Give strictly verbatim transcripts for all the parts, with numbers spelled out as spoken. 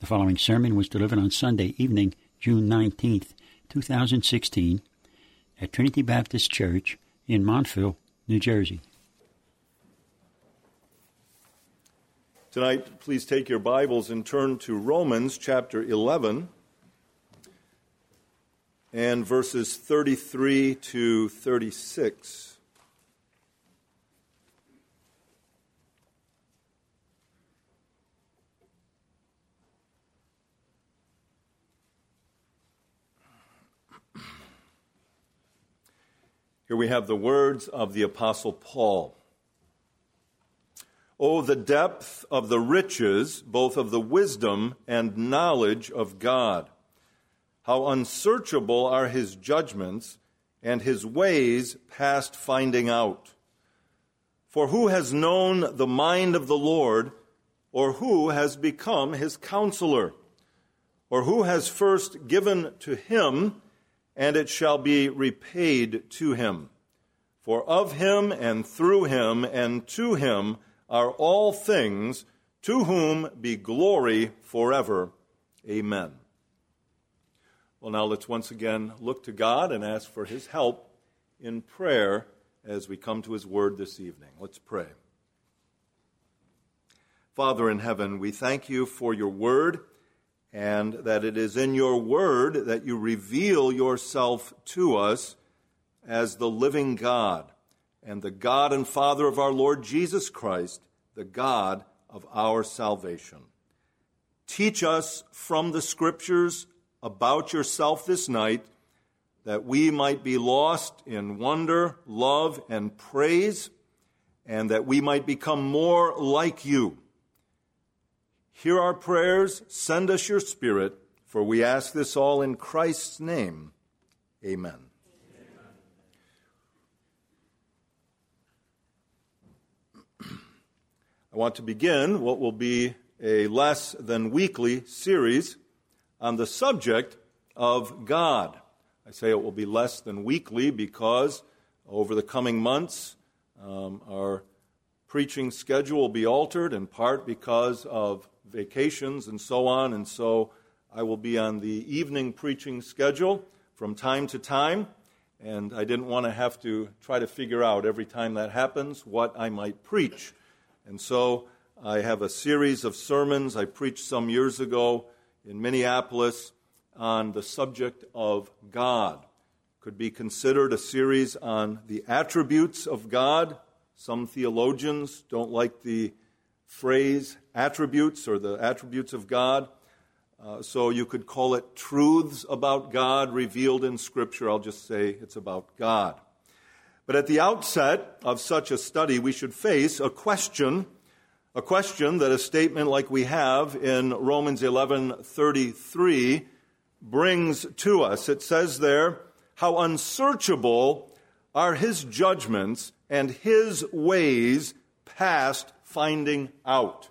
The following sermon was delivered on Sunday evening, June nineteenth, two thousand sixteen, at Trinity Baptist Church in Montville, New Jersey. Tonight, please take your Bibles and turn to Romans chapter eleven and verses thirty-three to thirty-six. Here we have the words of the Apostle Paul. Oh, the depth of the riches, both of the wisdom and knowledge of God. How unsearchable are his judgments, and his ways past finding out. For who has known the mind of the Lord, or who has become his counselor? Or who has first given to him, and it shall be repaid to him? For of him, and through him, and to him are all things, to whom be glory forever. Amen. Well, now let's once again look to God and ask for his help in prayer as we come to his word this evening. Let's pray. Father in heaven, we thank you for your word, and that it is in your word that you reveal yourself to us as the living God and the God and Father of our Lord Jesus Christ, the God of our salvation. Teach us from the Scriptures about yourself this night, that we might be lost in wonder, love, and praise, and that we might become more like you. Hear our prayers, send us your Spirit, for we ask this all in Christ's name. Amen. I want to begin what will be a less than weekly series on the subject of God. I say it will be less than weekly because over the coming months um, our preaching schedule will be altered, in part because of vacations and so on, and so I will be on the evening preaching schedule from time to time, and I didn't want to have to try to figure out every time that happens what I might preach. And so I have a series of sermons I preached some years ago in Minneapolis on the subject of God. Could be considered a series on the attributes of God. Some theologians don't like the phrase attributes or the attributes of God. Uh, so you could call it truths about God revealed in Scripture. I'll just say it's about God. But at the outset of such a study, we should face a question, a question that a statement like we have in Romans eleven thirty-three brings to us. It says there, how unsearchable are his judgments and his ways past finding out.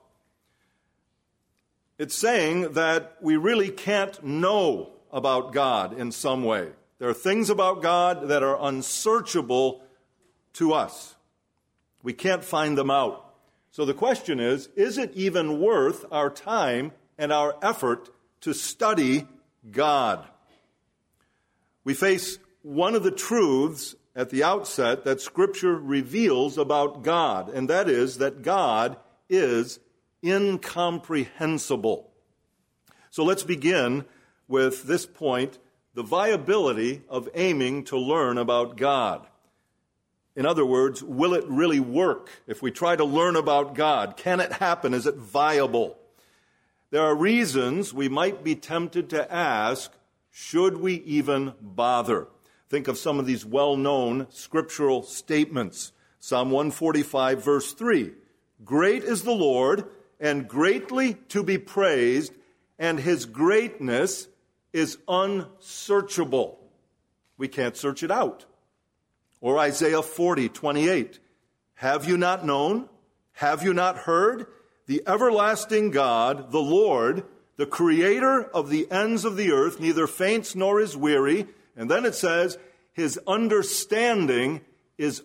It's saying that we really can't know about God in some way. There are things about God that are unsearchable to us. We can't find them out. So the question is, is it even worth our time and our effort to study God? We face one of the truths at the outset that Scripture reveals about God, and that is that God is incomprehensible. So let's begin with this point, the viability of aiming to learn about God. In other words, will it really work if we try to learn about God? Can it happen? Is it viable? There are reasons we might be tempted to ask, should we even bother? Think of some of these well-known scriptural statements. Psalm one forty-five, verse three. Great is the Lord, and greatly to be praised, and his greatness is unsearchable. We can't search it out. Or Isaiah forty, twenty-eight. Have you not known? Have you not heard? The everlasting God, the Lord, the creator of the ends of the earth, neither faints nor is weary. And then it says, his understanding is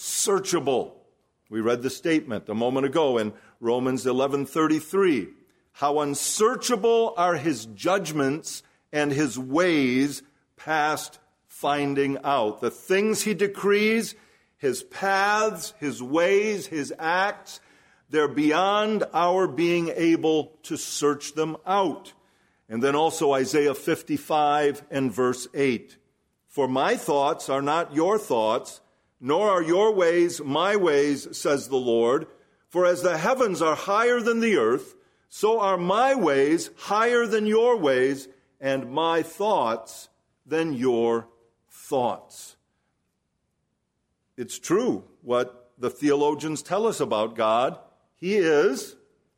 unsearchable. We read the statement a moment ago in Romans eleven thirty-three. How unsearchable are his judgments and his ways past finding out. The things he decrees, his paths, his ways, his acts, they're beyond our being able to search them out. And then also Isaiah fifty-five and verse eight. For my thoughts are not your thoughts, nor are your ways my ways, says the Lord. For as the heavens are higher than the earth, so are my ways higher than your ways, and my thoughts than your thoughts. It's true what the theologians tell us about God. He is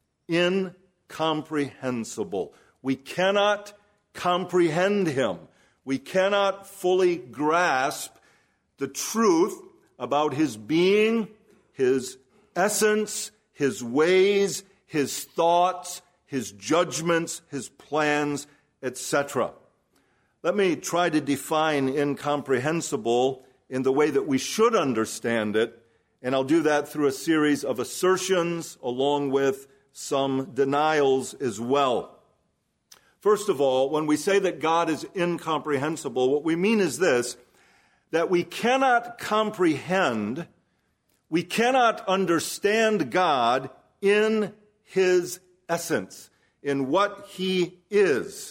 incomprehensible. We cannot comprehend him. We cannot fully grasp the truth about his being, his essence, his ways, his thoughts, his judgments, his plans, et cetera. Let me try to define incomprehensible in the way that we should understand it, and I'll do that through a series of assertions along with some denials as well. First of all, when we say that God is incomprehensible, what we mean is this, that we cannot comprehend, we cannot understand God in his essence, in what he is.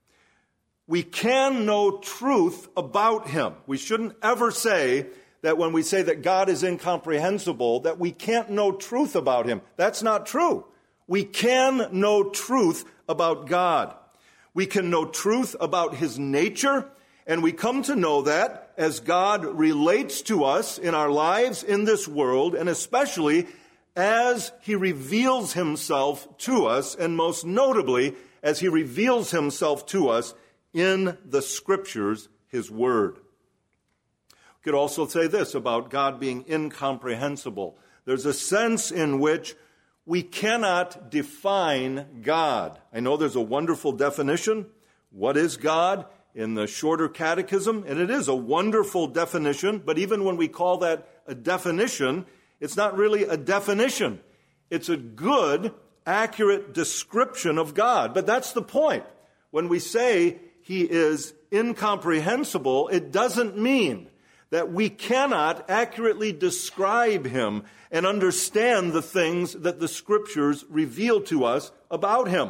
We can know truth about him. We shouldn't ever say that when we say that God is incomprehensible, that we can't know truth about him. That's not true. We can know truth about God. We can know truth about his nature, and we come to know that as God relates to us in our lives in this world, and especially as he reveals himself to us, and most notably, as he reveals himself to us in the Scriptures, his Word. We could also say this about God being incomprehensible. There's a sense in which we cannot define God. I know there's a wonderful definition. What is God? In the Shorter Catechism, and it is a wonderful definition, but even when we call that a definition, it's not really a definition. It's a good, accurate description of God. But that's the point. When we say he is incomprehensible, it doesn't mean that we cannot accurately describe him and understand the things that the Scriptures reveal to us about him.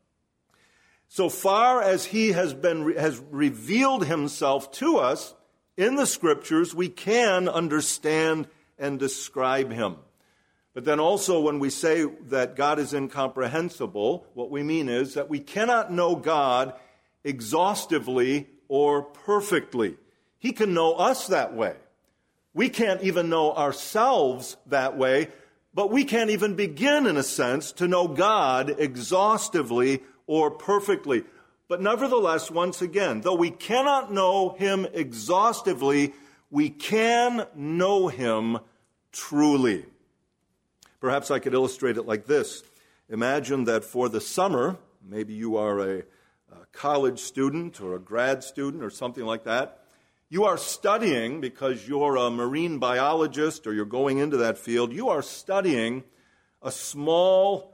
So far as he has been has revealed himself to us in the Scriptures, we can understand and describe him. But then also when we say that God is incomprehensible, what we mean is that we cannot know God exhaustively or perfectly. He can know us that way. We can't even know ourselves that way, but we can't even begin, in a sense, to know God exhaustively or perfectly. But nevertheless, once again, though we cannot know him exhaustively, we can know him truly. Perhaps I could illustrate it like this. Imagine that for the summer, maybe you are a, a college student or a grad student or something like that, you are studying, because you're a marine biologist or you're going into that field, you are studying a small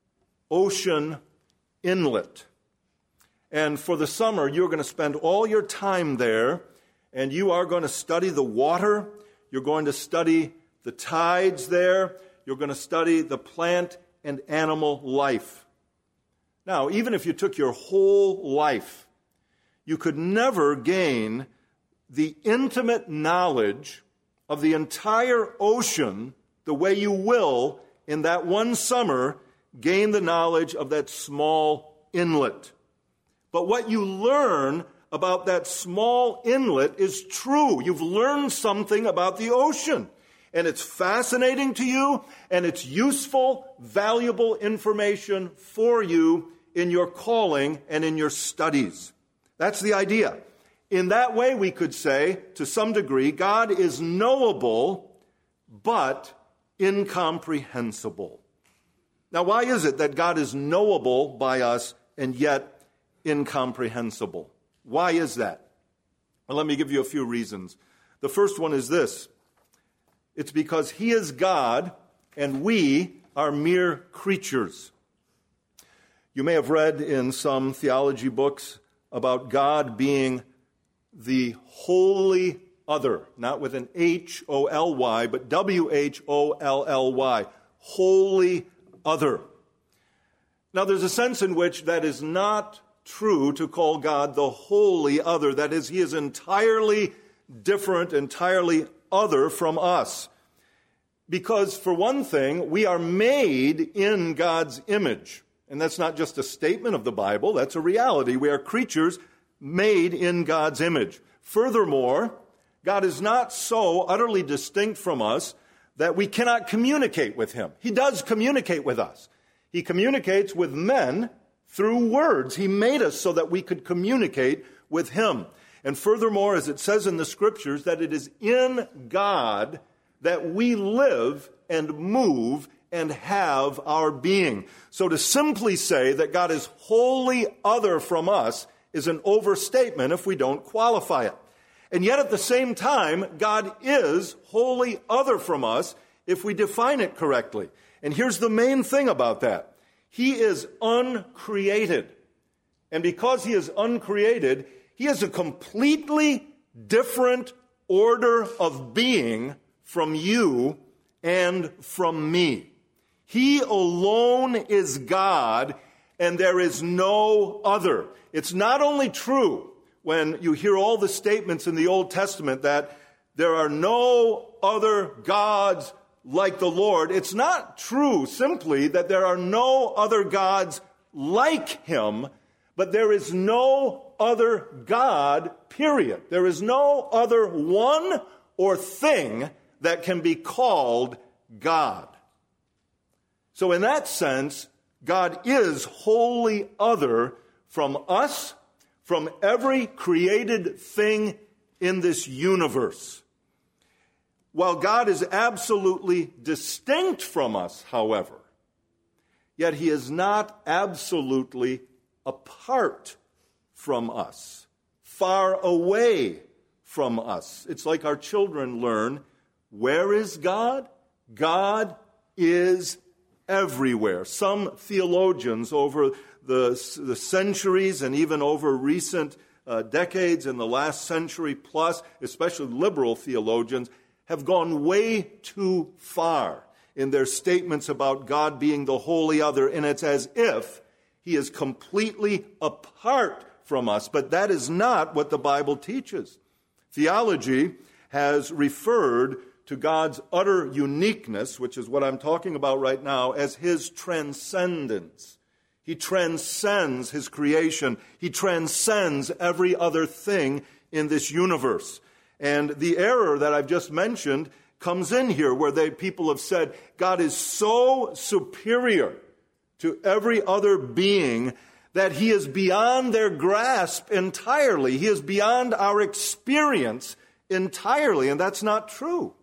ocean inlet. And for the summer, you're going to spend all your time there, and you are going to study the water, you're going to study the tides there, you're going to study the plant and animal life. Now, even if you took your whole life, you could never gain the intimate knowledge of the entire ocean the way you will in that one summer gain the knowledge of that small inlet. But what you learn about that small inlet is true. You've learned something about the ocean, and it's fascinating to you, and it's useful, valuable information for you in your calling and in your studies. That's the idea. In that way, we could say, to some degree, God is knowable, but incomprehensible. Now, why is it that God is knowable by us and yet incomprehensible? Why is that? Well, let me give you a few reasons. The first one is this. It's because he is God and we are mere creatures. You may have read in some theology books about God being the holy other, not with an H O L Y, but W H O L L Y, holy other. Now, there's a sense in which that is not true to call God the holy other. That is, he is entirely different, entirely other from us. Because, for one thing, we are made in God's image. And that's not just a statement of the Bible, that's a reality. We are creatures made in God's image. Furthermore, God is not so utterly distinct from us that we cannot communicate with him. He does communicate with us. He communicates with men through words. He made us so that we could communicate with him. And furthermore, as it says in the Scriptures, that it is in God that we live and move and have our being. So to simply say that God is wholly other from us is an overstatement if we don't qualify it. And yet at the same time, God is wholly other from us if we define it correctly. And here's the main thing about that. He is uncreated. And because he is uncreated, he is a completely different order of being from you and from me. He alone is God, and there is no other. It's not only true when you hear all the statements in the Old Testament that there are no other gods like the Lord. It's not true simply that there are no other gods like him, but there is no other God, period. There is no other one or thing that can be called God. So in that sense, God is wholly other from us, from every created thing in this universe. While God is absolutely distinct from us, however, yet he is not absolutely apart from us, far away from us. It's like our children learn, where is God? God is everywhere. Some theologians over the, the centuries and even over recent uh, decades in the last century plus, especially liberal theologians, have gone way too far in their statements about God being the holy other, and it's as if he is completely apart from us. But that is not what the Bible teaches. Theology has referred to God's utter uniqueness, which is what I'm talking about right now, as his transcendence. He transcends his creation. He transcends every other thing in this universe. And the error that I've just mentioned comes in here, where they, people have said, God is so superior to every other being that he is beyond their grasp entirely. He is beyond our experience entirely, and that's not true.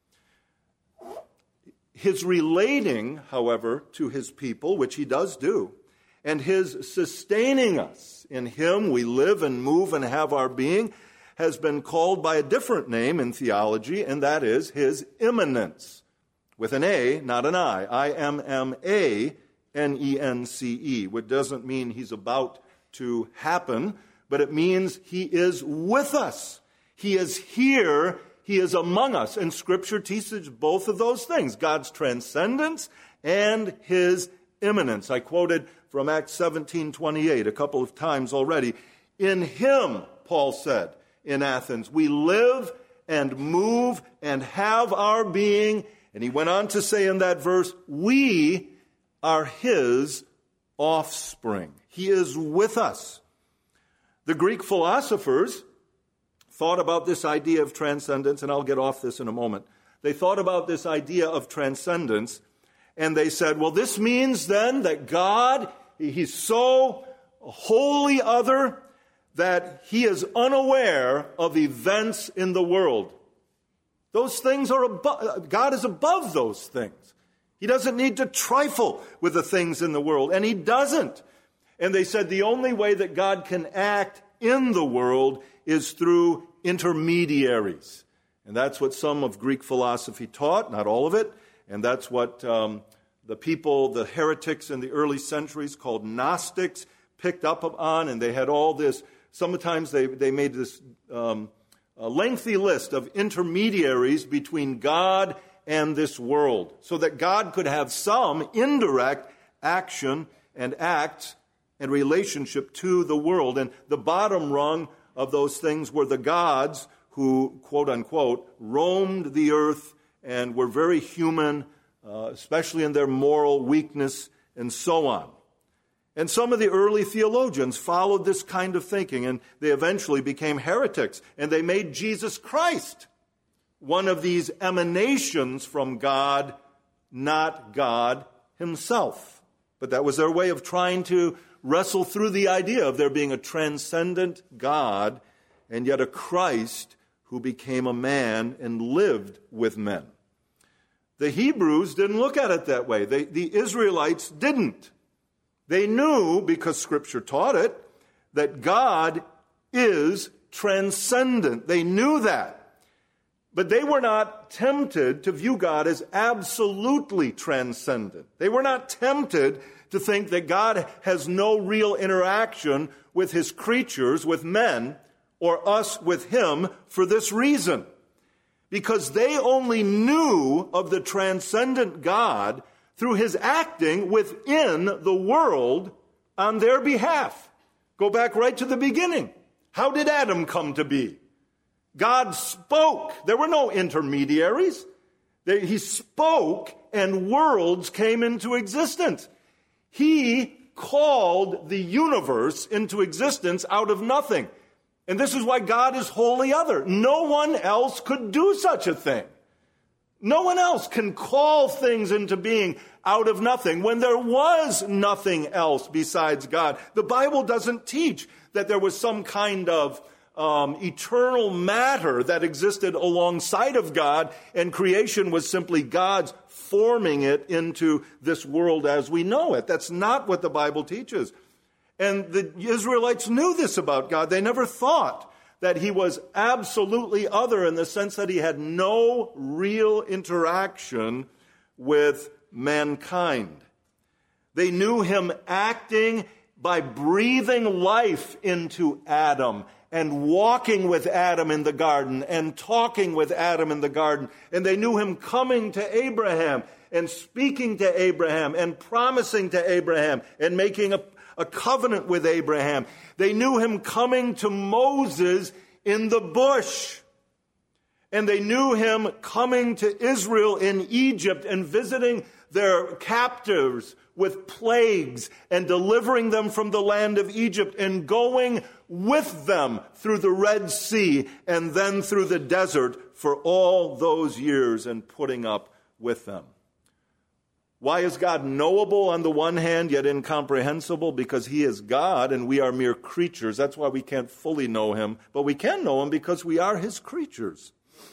His relating, however, to his people, which he does do, and his sustaining us, in him we live and move and have our being, has been called by a different name in theology, and that is his immanence. With an A, not an I. I M M A N E N C E, which doesn't mean he's about to happen, but it means he is with us. He is here. He is among us. And Scripture teaches both of those things, God's transcendence and his immanence. I quoted from Acts seventeen twenty-eight a couple of times already. In him, Paul said in Athens, we live and move and have our being. And he went on to say in that verse, we are his offspring. He is with us. The Greek philosophers thought about this idea of transcendence, and I'll get off this in a moment. They thought about this idea of transcendence, and they said, well, this means then that God, he's so wholly other that he is unaware of events in the world. Those things are above, God is above those things. He doesn't need to trifle with the things in the world, and he doesn't. And they said the only way that God can act in the world is through intermediaries. And that's what some of Greek philosophy taught, not all of it. And that's what um, the people, the heretics in the early centuries called Gnostics, picked up on, and they had all this, sometimes they, they made this um, a lengthy list of intermediaries between God and this world, so that God could have some indirect action and act and relationship to the world. And the bottom rung of those things were the gods who, quote unquote, roamed the earth and were very human, uh, especially in their moral weakness and so on. And some of the early theologians followed this kind of thinking, and they eventually became heretics, and they made Jesus Christ one of these emanations from God, not God himself. But that was their way of trying to wrestle through the idea of there being a transcendent God and yet a Christ who became a man and lived with men. The Hebrews didn't look at it that way. They, the Israelites didn't. They knew, because Scripture taught it, that God is transcendent. They knew that. But they were not tempted to view God as absolutely transcendent. They were not tempted to think that God has no real interaction with his creatures, with men, or us with him for this reason. Because they only knew of the transcendent God through his acting within the world on their behalf. Go back right to the beginning. How did Adam come to be? God spoke. There were no intermediaries. He spoke and worlds came into existence. He called the universe into existence out of nothing. And this is why God is wholly other. No one else could do such a thing. No one else can call things into being out of nothing when there was nothing else besides God. The Bible doesn't teach that there was some kind of um, eternal matter that existed alongside of God, and creation was simply God's forming it into this world as we know it. That's not what the Bible teaches. And the Israelites knew this about God. They never thought that he was absolutely other in the sense that he had no real interaction with mankind. They knew him acting by breathing life into Adam and walking with Adam in the garden and talking with Adam in the garden. And they knew him coming to Abraham and speaking to Abraham and promising to Abraham and making a a covenant with Abraham. They knew him coming to Moses in the bush. And they knew him coming to Israel in Egypt and visiting their captives with plagues and delivering them from the land of Egypt and going with them through the Red Sea and then through the desert for all those years and putting up with them. Why is God knowable on the one hand, yet incomprehensible? Because he is God and we are mere creatures. That's why we can't fully know him. But we can know him because we are his creatures.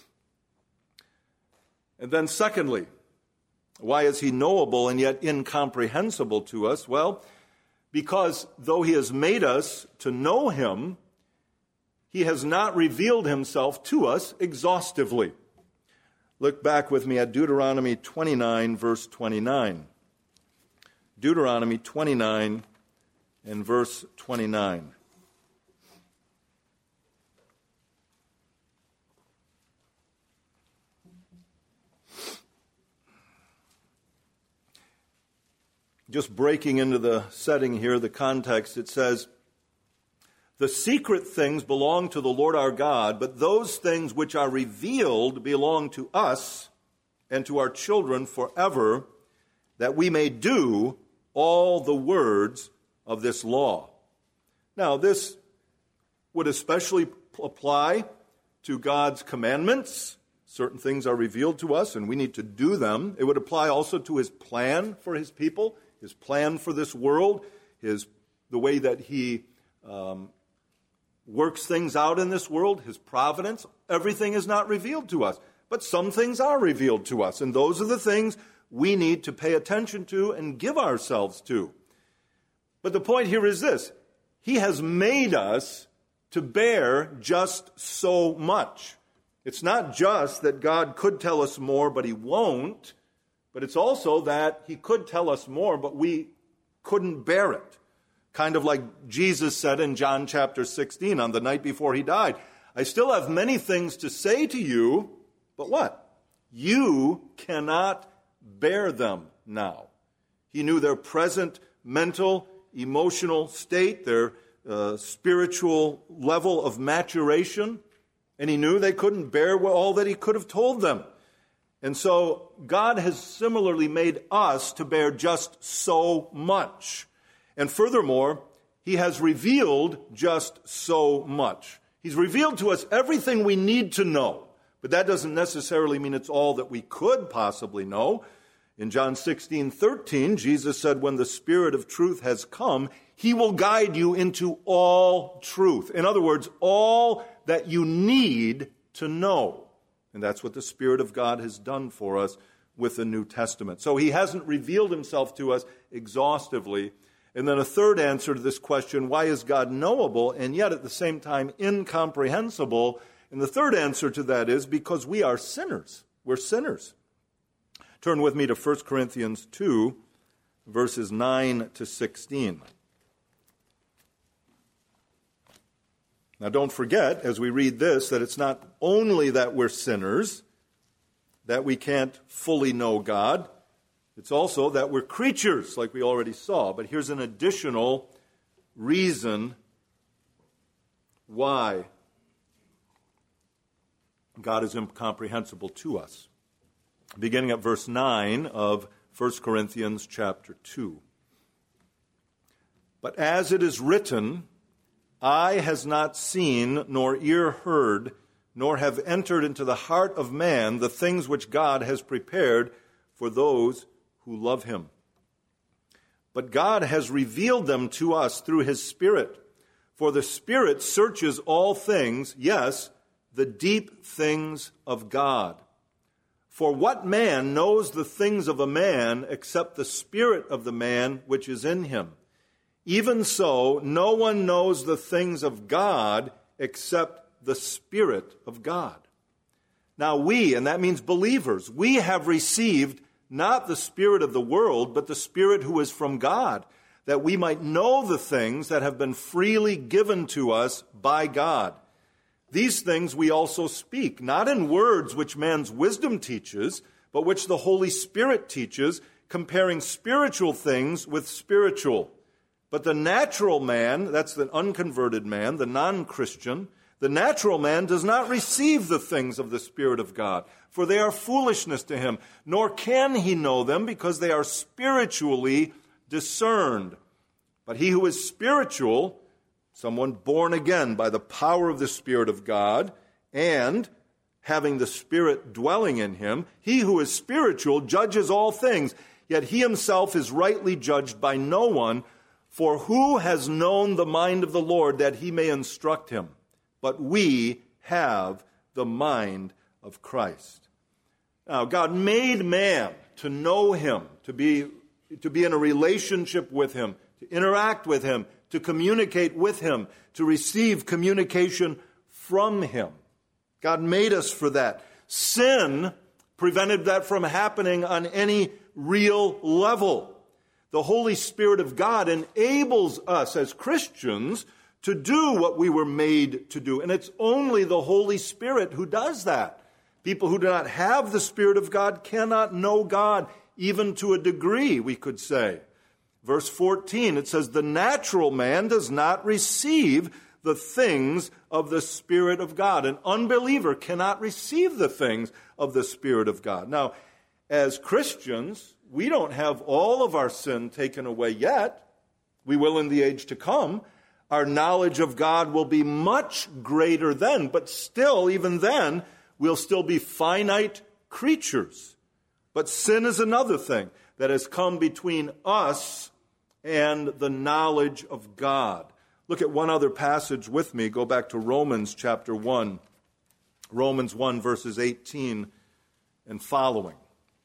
And then secondly, why is he knowable and yet incomprehensible to us? Well, because though he has made us to know him, he has not revealed himself to us exhaustively. Look back with me at Deuteronomy twenty-nine, verse twenty-nine. Deuteronomy twenty-nine and verse twenty-nine. Just breaking into the setting here, the context, it says, "The secret things belong to the Lord our God, but those things which are revealed belong to us and to our children forever, that we may do all the words of this law." Now, this would especially apply to God's commandments. Certain things are revealed to us, and we need to do them. It would apply also to his plan for his people, his plan for this world, his the way that he um, works things out in this world, his providence. Everything is not revealed to us, but some things are revealed to us, and those are the things we need to pay attention to and give ourselves to. But the point here is this: he has made us to bear just so much. It's not just that God could tell us more, but he won't. but it's also that he could tell us more, but we couldn't bear it. Kind of like Jesus said in John chapter sixteen on the night before he died, I still have many things to say to you, but what? You cannot bear them now. He knew their present mental, emotional state, their uh, spiritual level of maturation, and he knew they couldn't bear all that he could have told them. And so God has similarly made us to bear just so much. And furthermore, he has revealed just so much. He's revealed to us everything we need to know, but that doesn't necessarily mean it's all that we could possibly know. In John sixteen thirteen, Jesus said, when the Spirit of truth has come, he will guide you into all truth. In other words, all that you need to know. And that's what the Spirit of God has done for us with the New Testament. So he hasn't revealed himself to us exhaustively. And then a third answer to this question, why is God knowable and yet at the same time incomprehensible? And the third answer to that is because we are sinners. We're sinners. Turn with me to First Corinthians two, verses nine to sixteen. Now don't forget, as we read this, that it's not only that we're sinners, that we can't fully know God. It's also that we're creatures, like we already saw. But here's an additional reason why God is incomprehensible to us. Beginning at verse nine of First Corinthians chapter two. But as it is written, eye has not seen, nor ear heard, nor have entered into the heart of man the things which God has prepared for those who love him. But God has revealed them to us through his Spirit. For the Spirit searches all things, yes, the deep things of God. For what man knows the things of a man except the spirit of the man which is in him? Even so, no one knows the things of God except the Spirit of God. Now we, and that means believers, we have received not the spirit of the world, but the Spirit who is from God, that we might know the things that have been freely given to us by God. These things we also speak, not in words which man's wisdom teaches, but which the Holy Spirit teaches, comparing spiritual things with spiritual. But the natural man, that's the unconverted man, the non-Christian, the natural man does not receive the things of the Spirit of God, for they are foolishness to him, nor can he know them because they are spiritually discerned. But he who is spiritual, someone born again by the power of the Spirit of God, and having the Spirit dwelling in him, he who is spiritual judges all things, yet he himself is rightly judged by no one. For who has known the mind of the Lord that he may instruct him? But we have the mind of Christ. Now, God made man to know him, to be, to be in a relationship with him, to interact with him, to communicate with him, to receive communication from him. God made us for that. Sin prevented that from happening on any real level. The Holy Spirit of God enables us as Christians to do what we were made to do. And it's only the Holy Spirit who does that. People who do not have the Spirit of God cannot know God, even to a degree, we could say. Verse fourteen, it says, the natural man does not receive the things of the Spirit of God. An unbeliever cannot receive the things of the Spirit of God. Now, as Christians, we don't have all of our sin taken away yet. We will in the age to come. Our knowledge of God will be much greater then, but still, even then, we'll still be finite creatures. But sin is another thing that has come between us and the knowledge of God. Look at one other passage with me. Go back to Romans chapter one. Romans one, verses eighteen and following.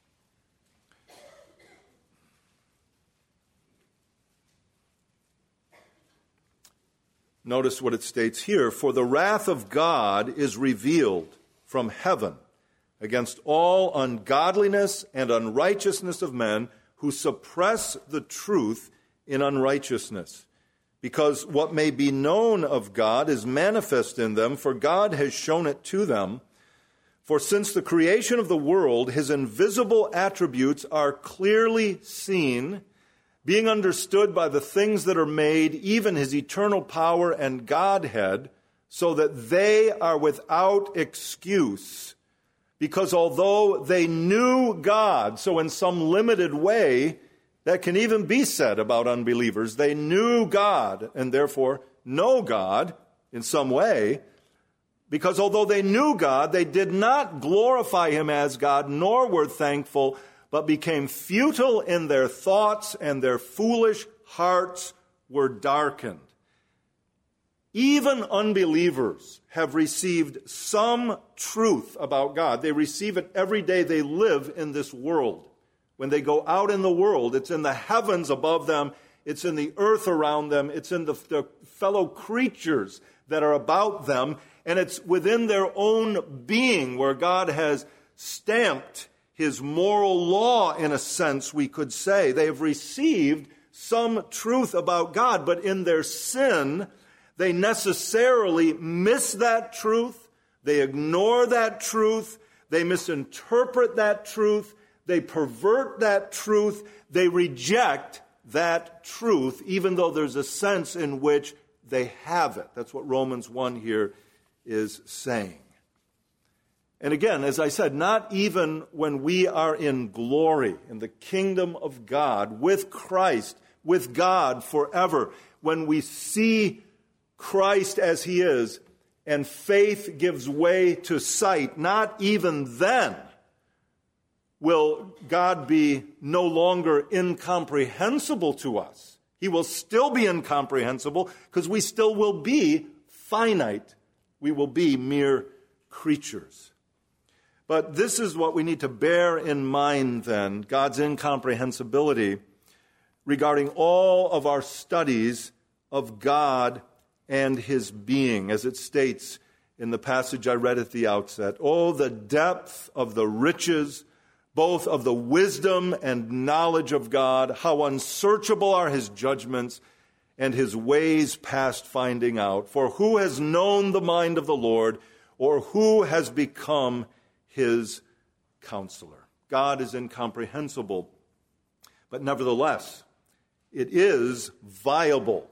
Notice what it states here. For the wrath of God is revealed from heaven against all ungodliness and unrighteousness of men who suppress the truth in unrighteousness. Because what may be known of God is manifest in them, for God has shown it to them. For since the creation of the world, his invisible attributes are clearly seen, being understood by the things that are made, even his eternal power and Godhead, so that they are without excuse. Because although they knew God, so in some limited way, that can even be said about unbelievers, they knew God and therefore know God in some way, because although they knew God, they did not glorify him as God, nor were thankful, but became futile in their thoughts, and their foolish hearts were darkened. Even unbelievers have received some truth about God. They receive it every day they live in this world. When they go out in the world, it's in the heavens above them, it's in the earth around them, it's in the, the fellow creatures that are about them, and it's within their own being where God has stamped his moral law, in a sense, we could say. They have received some truth about God, but in their sin, they necessarily miss that truth, they ignore that truth, they misinterpret that truth, they pervert that truth, they reject that truth, even though there's a sense in which they have it. That's what Romans one here is saying. And again, as I said, not even when we are in glory, in the kingdom of God, with Christ, with God forever, when we see Christ as he is, and faith gives way to sight, not even then will God be no longer incomprehensible to us. He will still be incomprehensible because we still will be finite. We will be mere creatures. But this is what we need to bear in mind then, God's incomprehensibility regarding all of our studies of God and his being, as it states in the passage I read at the outset. Oh, the depth of the riches, both of the wisdom and knowledge of God, how unsearchable are his judgments and his ways past finding out. For who has known the mind of the Lord, or who has become his counselor? God is incomprehensible, but nevertheless, it is viable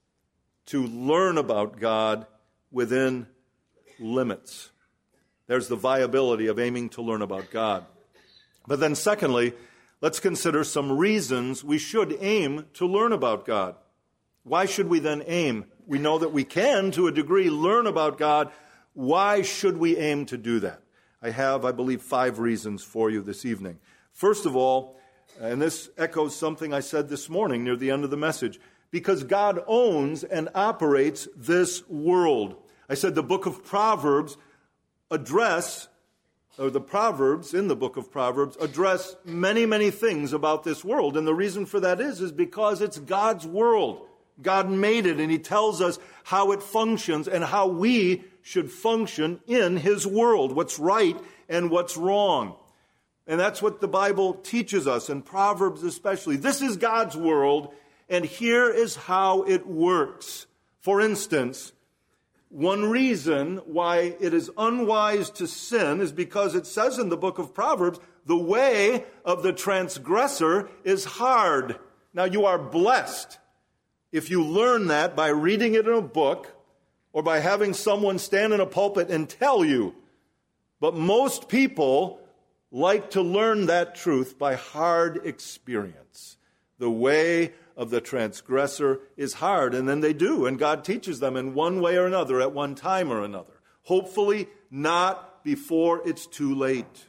to learn about God within limits. There's the viability of aiming to learn about God. But then secondly, let's consider some reasons we should aim to learn about God. Why should we then aim? We know that we can, to a degree, learn about God. Why should we aim to do that? I have, I believe, five reasons for you this evening. First of all, and this echoes something I said this morning near the end of the message, because God owns and operates this world. I said the book of Proverbs address, or the Proverbs in the book of Proverbs address many, many things about this world. And the reason for that is, is because it's God's world. God made it, and he tells us how it functions and how we should function in his world, what's right and what's wrong. And that's what the Bible teaches us, in Proverbs especially. This is God's world, and here is how it works. For instance, one reason why it is unwise to sin is because it says in the book of Proverbs, the way of the transgressor is hard. Now, you are blessed if you learn that by reading it in a book or by having someone stand in a pulpit and tell you. But most people like to learn that truth by hard experience. The way of the transgressor is hard, and then they do, and God teaches them in one way or another, at one time or another. Hopefully not before it's too late.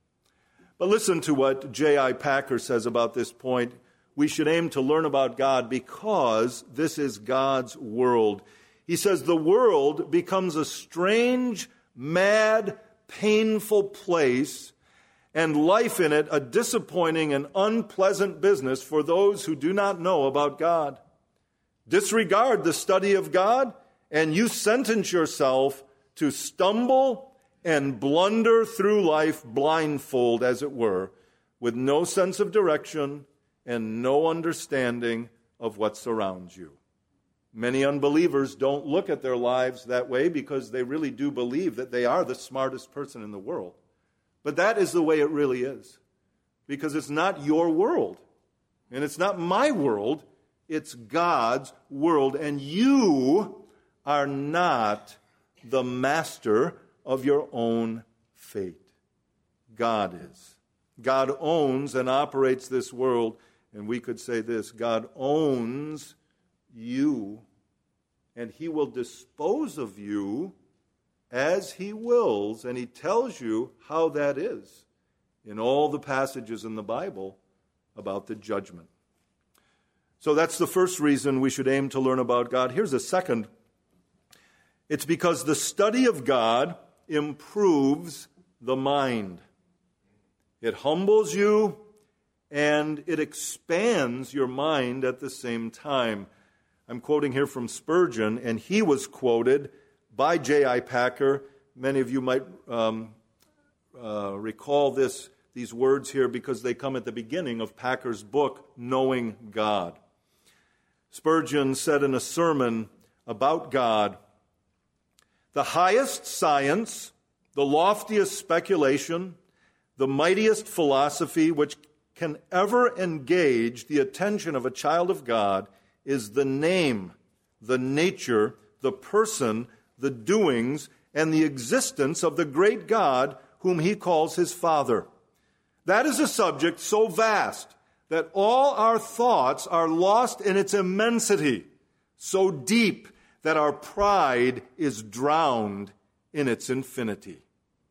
But listen to what J I Packer says about this point. We should aim to learn about God because this is God's world. He says the world becomes a strange, mad, painful place, and life in it a disappointing and unpleasant business for those who do not know about God. Disregard the study of God, and you sentence yourself to stumble and blunder through life blindfold, as it were, with no sense of direction and no understanding of what surrounds you. Many unbelievers don't look at their lives that way because they really do believe that they are the smartest person in the world. But that is the way it really is, because it's not your world, and it's not my world, it's God's world, and you are not the master of your own fate. God is. God owns and operates this world, and we could say this: God owns you, and He will dispose of you as He wills, and He tells you how that is in all the passages in the Bible about the judgment. So that's the first reason we should aim to learn about God. Here's a second. It's because the study of God improves the mind. It humbles you and it expands your mind at the same time. I'm quoting here from Spurgeon, and he was quoted by J I Packer. Many of you might um, uh, recall this, these words here because they come at the beginning of Packer's book, Knowing God. Spurgeon said in a sermon about God, "The highest science, the loftiest speculation, the mightiest philosophy which can ever engage the attention of a child of God is the name, the nature, the person, the doings, and the existence of the great God whom he calls his Father. That is a subject so vast that all our thoughts are lost in its immensity, so deep that our pride is drowned in its infinity."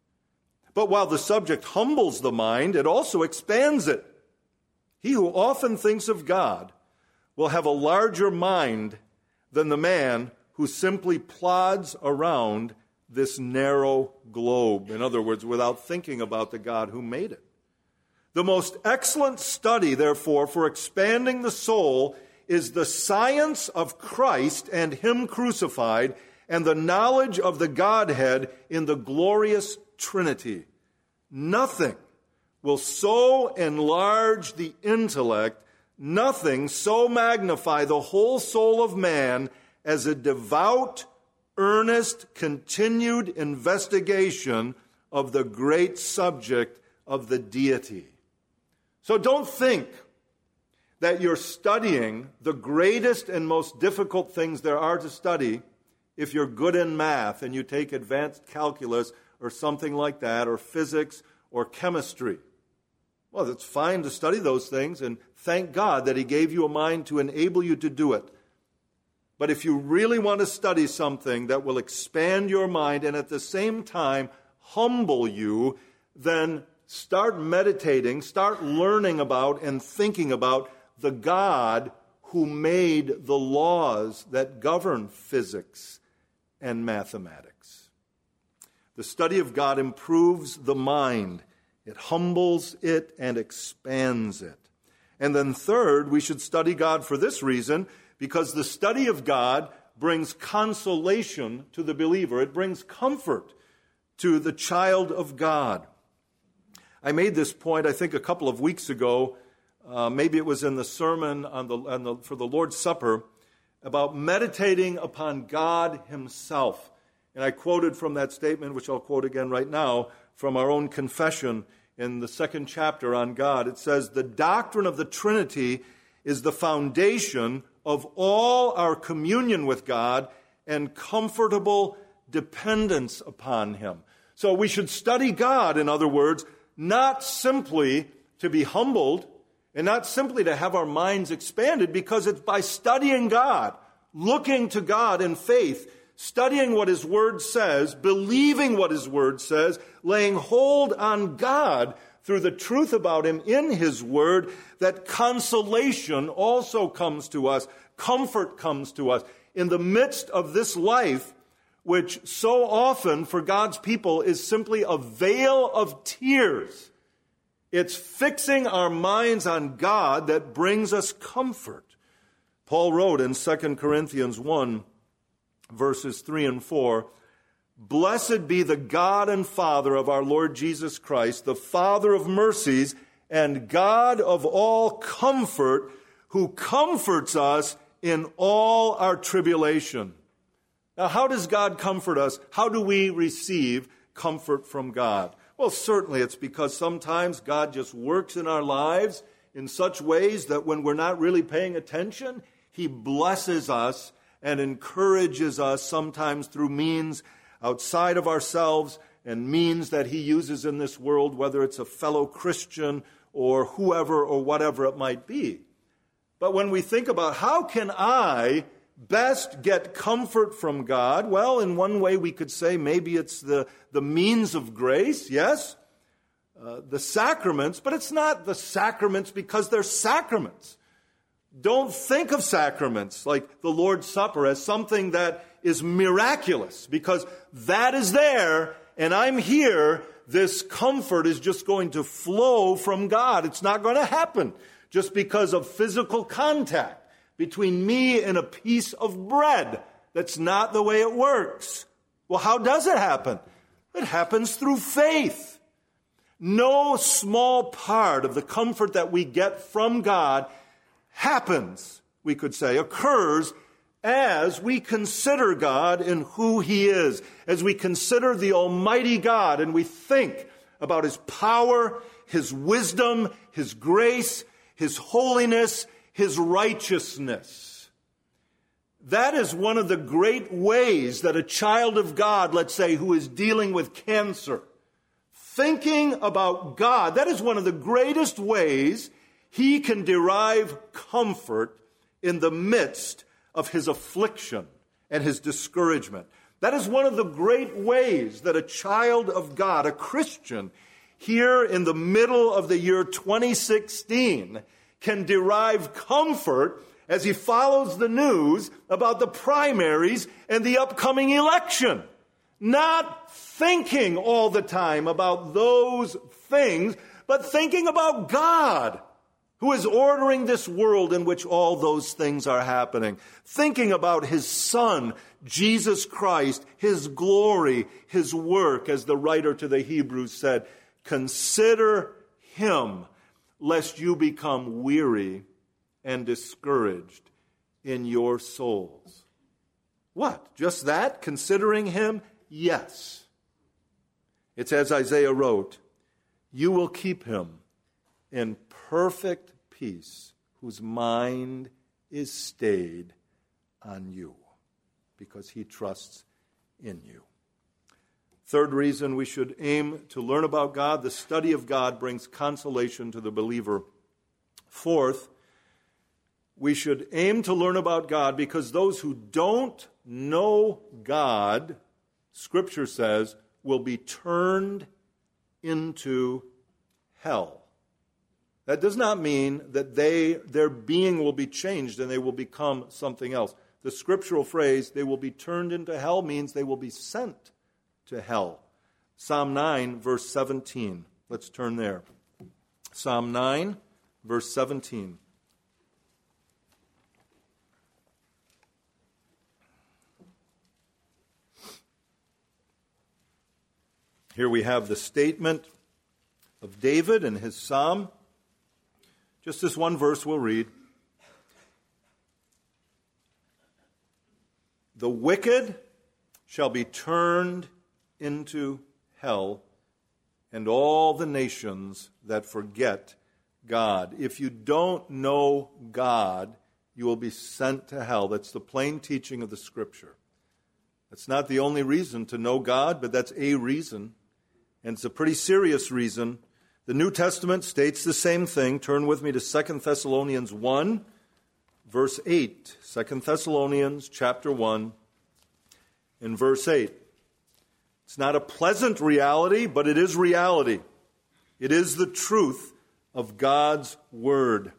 But while the subject humbles the mind, it also expands it. He who often thinks of God will have a larger mind than the man who simply plods around this narrow globe. In other words, without thinking about the God who made it. The most excellent study, therefore, for expanding the soul is the science of Christ and Him crucified, and the knowledge of the Godhead in the glorious Trinity. Nothing will so enlarge the intellect, nothing so magnify the whole soul of man as a devout, earnest, continued investigation of the great subject of the deity. So don't think that you're studying the greatest and most difficult things there are to study if you're good in math and you take advanced calculus or something like that, or physics or chemistry. Well, it's fine to study those things, and thank God that He gave you a mind to enable you to do it. But if you really want to study something that will expand your mind and at the same time humble you, then start meditating, start learning about and thinking about the God who made the laws that govern physics and mathematics. The study of God improves the mind. It humbles it and expands it. And then third, we should study God for this reason, because the study of God brings consolation to the believer. It brings comfort to the child of God. I made this point, I think, a couple of weeks ago. Uh, maybe it was in the sermon on the, on the, for the Lord's Supper, about meditating upon God Himself. And I quoted from that statement, which I'll quote again right now, from our own confession in the second chapter on God. It says, "The doctrine of the Trinity is the foundation of all our communion with God and comfortable dependence upon Him." So we should study God, in other words, not simply to be humbled and not simply to have our minds expanded, because it's by studying God, looking to God in faith, studying what His Word says, believing what His Word says, laying hold on God through the truth about Him in His Word, that consolation also comes to us, comfort comes to us in the midst of this life, which so often for God's people is simply a veil of tears. It's fixing our minds on God that brings us comfort. Paul wrote in Second Corinthians one, verses three and four, Blessed be the God and Father of our Lord Jesus Christ, the Father of mercies and God of all comfort, who comforts us in all our tribulation. Now, how does God comfort us? How do we receive comfort from God? Well, certainly it's because sometimes God just works in our lives in such ways that when we're not really paying attention, He blesses us and encourages us, sometimes through means outside of ourselves and means that He uses in this world, whether it's a fellow Christian or whoever or whatever it might be. But when we think about how can I best get comfort from God, well, in one way we could say maybe it's the, the means of grace, yes, uh, the sacraments, but it's not the sacraments because they're sacraments. Don't think of sacraments like the Lord's Supper as something that is miraculous, because that is there and I'm here. This comfort is just going to flow from God. It's not going to happen just because of physical contact between me and a piece of bread. That's not the way it works. Well, how does it happen? It happens through faith. No small part of the comfort that we get from God happens, we could say, occurs as we consider God and who He is, as we consider the Almighty God and we think about His power, His wisdom, His grace, His holiness, His righteousness. That is one of the great ways that a child of God, let's say, who is dealing with cancer, thinking about God, that is one of the greatest ways he can derive comfort in the midst of his affliction and his discouragement. That is one of the great ways that a child of God, a Christian, here in the middle of the year twenty sixteen, can derive comfort as he follows the news about the primaries and the upcoming election. Not thinking all the time about those things, but thinking about God, who is ordering this world in which all those things are happening. Thinking about His Son, Jesus Christ, His glory, His work, as the writer to the Hebrews said, consider Him, lest you become weary and discouraged in your souls. What? Just that? Considering Him? Yes. It's as Isaiah wrote, you will keep him in perfect peace, whose mind is stayed on you, because he trusts in you. Third reason we should aim to learn about God, the study of God brings consolation to the believer. Fourth, we should aim to learn about God because those who don't know God, Scripture says, will be turned into hell. That does not mean that they their being will be changed and they will become something else. The scriptural phrase, they will be turned into hell, means they will be sent to hell. Psalm nine, verse seventeen. Let's turn there. Psalm nine, verse seventeen. Here we have the statement of David in his psalm. Just this one verse we'll read. The wicked shall be turned into hell, and all the nations that forget God. If you don't know God, you will be sent to hell. That's the plain teaching of the Scripture. That's not the only reason to know God, but that's a reason. And it's a pretty serious reason. The New Testament states the same thing. Turn with me to Second Thessalonians one, verse eight. Second Thessalonians chapter one, in verse eight. It's not a pleasant reality, but it is reality. It is the truth of God's Word.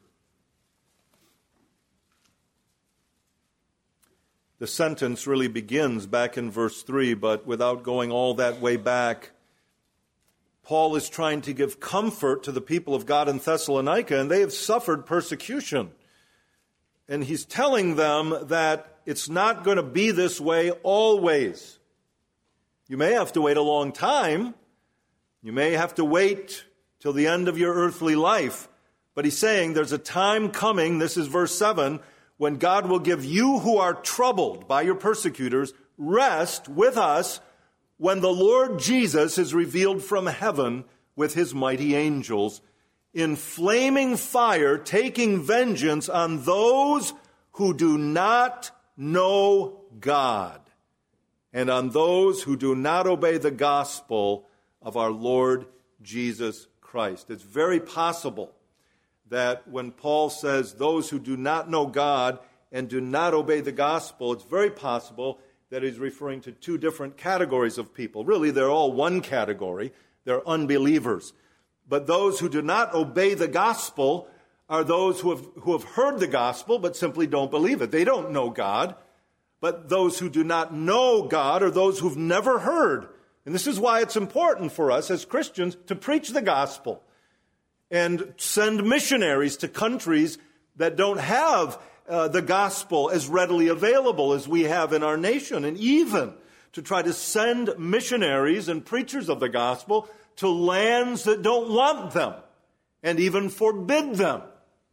The sentence really begins back in verse three, but without going all that way back, Paul is trying to give comfort to the people of God in Thessalonica, and they have suffered persecution. And he's telling them that it's not going to be this way always. You may have to wait a long time. You may have to wait till the end of your earthly life. But he's saying there's a time coming, this is verse seven, when God will give you who are troubled by your persecutors rest with us when the Lord Jesus is revealed from heaven with his mighty angels in flaming fire, taking vengeance on those who do not know God and on those who do not obey the gospel of our Lord Jesus Christ. It's very possible that when Paul says those who do not know God and do not obey the gospel, it's very possible that he's referring to two different categories of people. Really, they're all one category. They're unbelievers. But those who do not obey the gospel are those who have, who have heard the gospel but simply don't believe it. They don't know God. But those who do not know God are those who've never heard. And this is why it's important for us as Christians to preach the gospel and send missionaries to countries that don't have uh, the gospel as readily available as we have in our nation, and even to try to send missionaries and preachers of the gospel to lands that don't want them and even forbid them.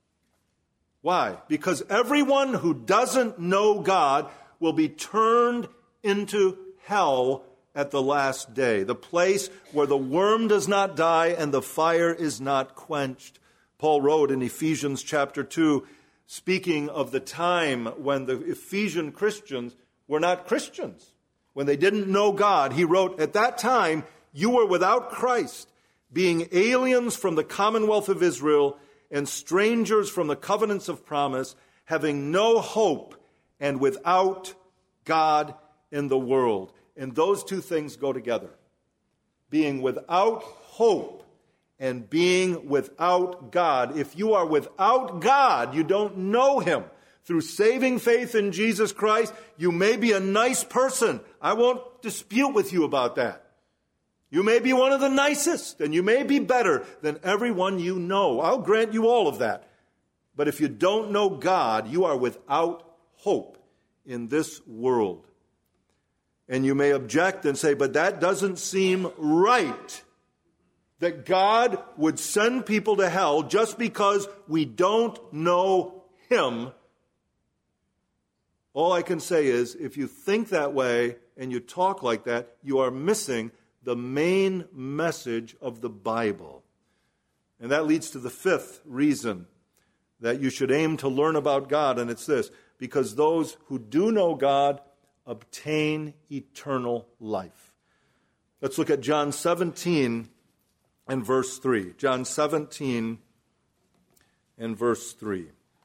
Why? Because everyone who doesn't know God will be turned into hell at the last day, the place where the worm does not die and the fire is not quenched. Paul wrote in Ephesians chapter two, speaking of the time when the Ephesian Christians were not Christians, when they didn't know God. He wrote, at that time, you were without Christ, being aliens from the commonwealth of Israel and strangers from the covenants of promise, having no hope and without God in the world. And those two things go together. Being without hope and being without God. If you are without God, you don't know him. Through saving faith in Jesus Christ, you may be a nice person. I won't dispute with you about that. You may be one of the nicest, and you may be better than everyone you know. I'll grant you all of that. But if you don't know God, you are without hope in this world. And you may object and say, but that doesn't seem right, that God would send people to hell just because we don't know him. All I can say is, if you think that way and you talk like that, you are missing the main message of the Bible. And that leads to the fifth reason that you should aim to learn about God, and it's this: because those who do know God obtain eternal life. Let's look at John seventeen and verse three. John seventeen and verse three.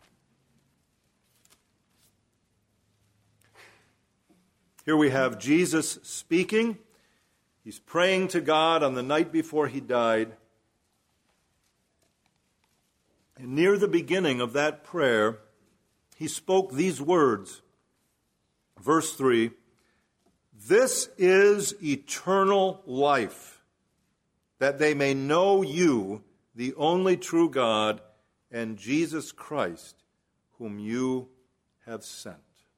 Here we have Jesus speaking. He's praying to God on the night before he died. And near the beginning of that prayer, he spoke these words. Verse three, this is eternal life, that they may know you, the only true God, and Jesus Christ, whom you have sent.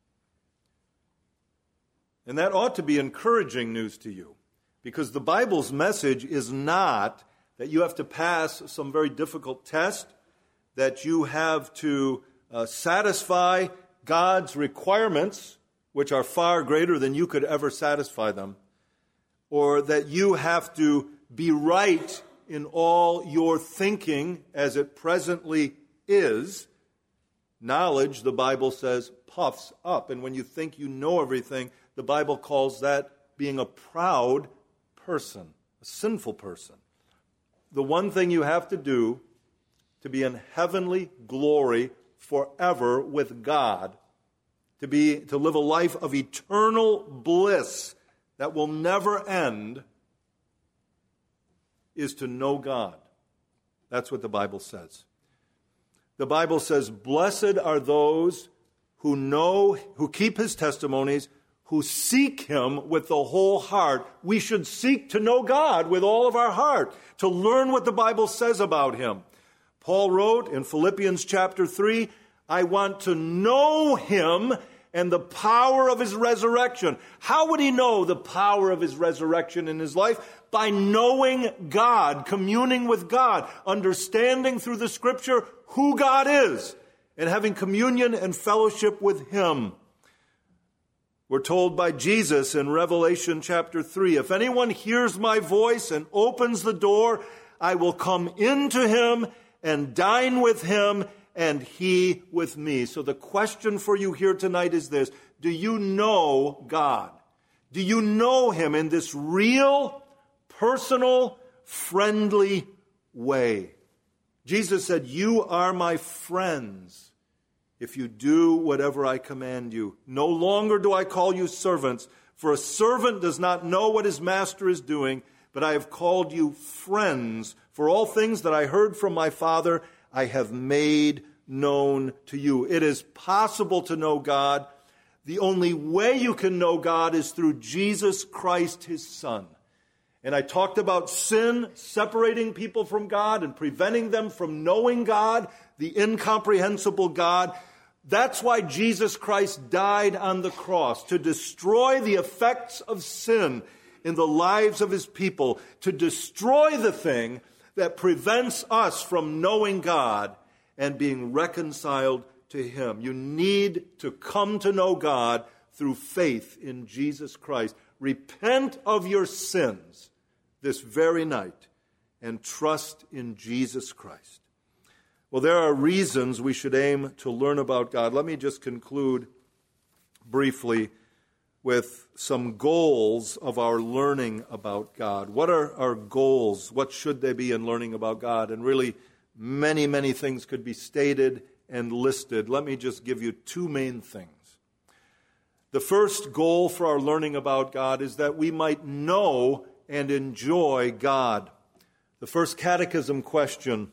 And that ought to be encouraging news to you, because the Bible's message is not that you have to pass some very difficult test, that you have to uh, satisfy God's requirements, which are far greater than you could ever satisfy them, or that you have to be right in all your thinking as it presently is. Knowledge, the Bible says, puffs up. And when you think you know everything, the Bible calls that being a proud person, a sinful person. The one thing you have to do to be in heavenly glory forever with God, to be to live a life of eternal bliss that will never end, is to know God. That's what the Bible says. The Bible says, blessed are those who know, who keep his testimonies, who seek him with the whole heart. We should seek to know God with all of our heart, to learn what the Bible says about him. Paul wrote in Philippians chapter three, I want to know him and the power of his resurrection. How would he know the power of his resurrection in his life? By knowing God, communing with God, understanding through the Scripture who God is, and having communion and fellowship with him. We're told by Jesus in Revelation chapter three, if anyone hears my voice and opens the door, I will come into him and dine with him and he with me. So the question for you here tonight is this: do you know God? Do you know him in this real, personal, friendly way? Jesus said, you are my friends if you do whatever I command you. No longer do I call you servants, for a servant does not know what his master is doing, but I have called you friends. For all things that I heard from my Father, I have made known to you. It is possible to know God. The only way you can know God is through Jesus Christ, his Son. And I talked about sin separating people from God and preventing them from knowing God, the incomprehensible God. That's why Jesus Christ died on the cross, to destroy the effects of sin in the lives of his people, to destroy the thing that prevents us from knowing God and being reconciled to him. You need to come to know God through faith in Jesus Christ. Repent of your sins this very night and trust in Jesus Christ. Well, there are reasons we should aim to learn about God. Let me just conclude briefly with some goals of our learning about God. What are our goals? What should they be in learning about God? And really, many, many things could be stated and listed. Let me just give you two main things. The first goal for our learning about God is that we might know and enjoy God. The first catechism question,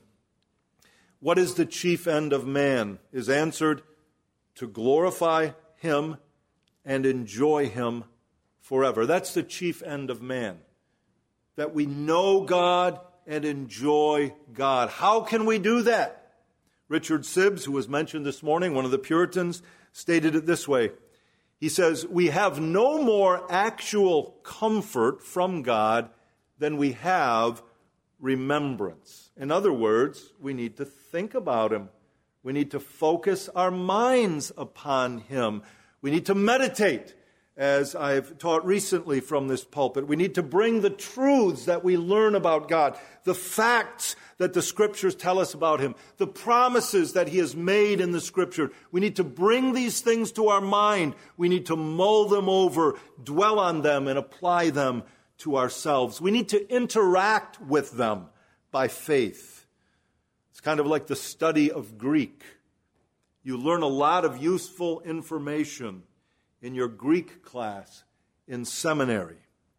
what is the chief end of man, is answered: to glorify him and enjoy him forever. That's the chief end of man, that we know God and enjoy God. How can we do that? Richard Sibbes, who was mentioned this morning, one of the Puritans, stated it this way. He says, we have no more actual comfort from God than we have remembrance. In other words, we need to think about him. We need to focus our minds upon him. We need to meditate, as I've taught recently from this pulpit. We need to bring the truths that we learn about God, the facts that the Scriptures tell us about him, the promises that he has made in the Scripture. We need to bring these things to our mind. We need to mull them over, dwell on them, and apply them to ourselves. We need to interact with them by faith. It's kind of like the study of Greek. You learn a lot of useful information in your Greek class in seminary,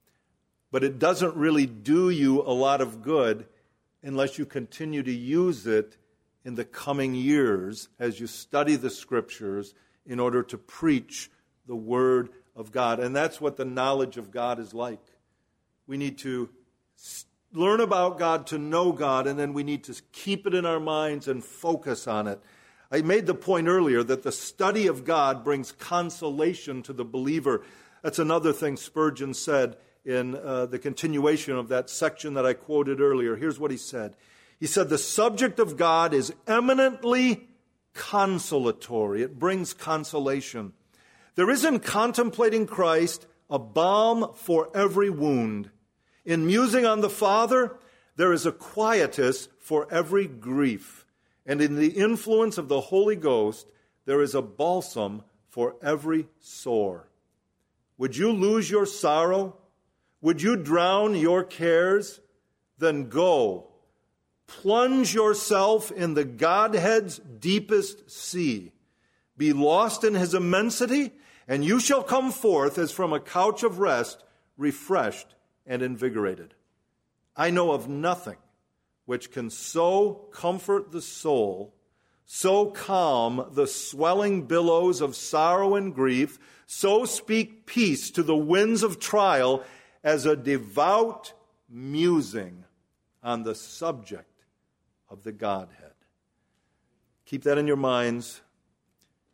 but it doesn't really do you a lot of good unless you continue to use it in the coming years as you study the Scriptures in order to preach the Word of God. And that's what the knowledge of God is like. We need to learn about God, to know God, and then we need to keep it in our minds and focus on it. I made the point earlier that the study of God brings consolation to the believer. That's another thing Spurgeon said in uh, the continuation of that section that I quoted earlier. Here's what he said. He said, the subject of God is eminently consolatory. It brings consolation. There is in contemplating Christ a balm for every wound. In musing on the Father, there is a quietus for every grief. And in the influence of the Holy Ghost, there is a balsam for every sore. Would you lose your sorrow? Would you drown your cares? Then go, plunge yourself in the Godhead's deepest sea. Be lost in his immensity, and you shall come forth as from a couch of rest, refreshed and invigorated. I know of nothing which can so comfort the soul, so calm the swelling billows of sorrow and grief, so speak peace to the winds of trial, as a devout musing on the subject of the Godhead. Keep that in your minds and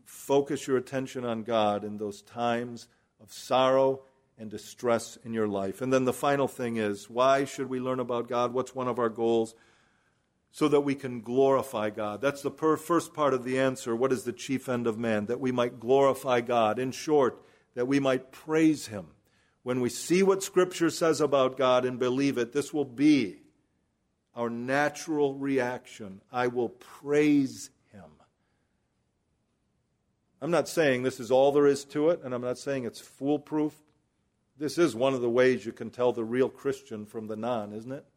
focus your attention on God in those times of sorrow and distress in your life. And then the final thing is, why should we learn about God? What's one of our goals? So that we can glorify God. That's the per- first part of the answer. What is the chief end of man? That we might glorify God. In short, that we might praise Him. When we see what Scripture says about God and believe it, this will be our natural reaction. I will praise Him. I'm not saying this is all there is to it, and I'm not saying it's foolproof. This is one of the ways you can tell the real Christian from the non, isn't it?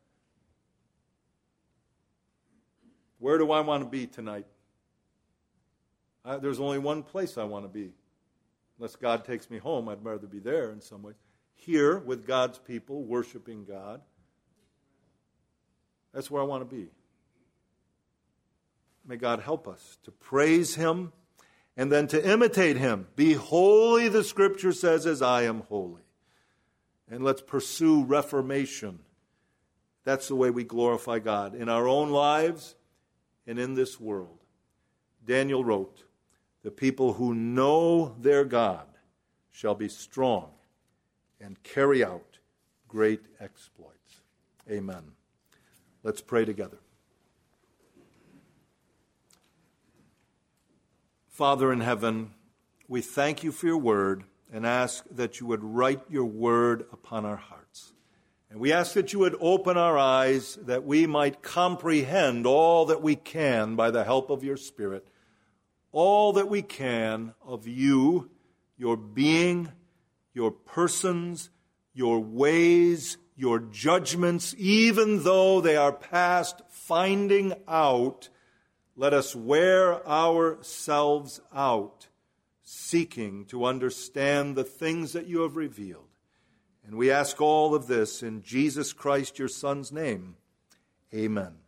Where do I want to be tonight? I, there's only one place I want to be. Unless God takes me home, I'd rather be there in some ways. Here, with God's people, worshiping God. That's where I want to be. May God help us to praise Him and then to imitate Him. Be holy, the Scripture says, as I am holy. And let's pursue reformation. That's the way we glorify God in our own lives and in this world. Daniel wrote, the people who know their God shall be strong and carry out great exploits. Amen. Let's pray together. Father in heaven, we thank you for your word and ask that you would write your word upon our hearts. And we ask that you would open our eyes that we might comprehend all that we can by the help of your Spirit, all that we can of you, your being, your persons, your ways, your judgments, even though they are past finding out. Let us wear ourselves out, seeking to understand the things that you have revealed. And we ask all of this in Jesus Christ, your Son's name. Amen.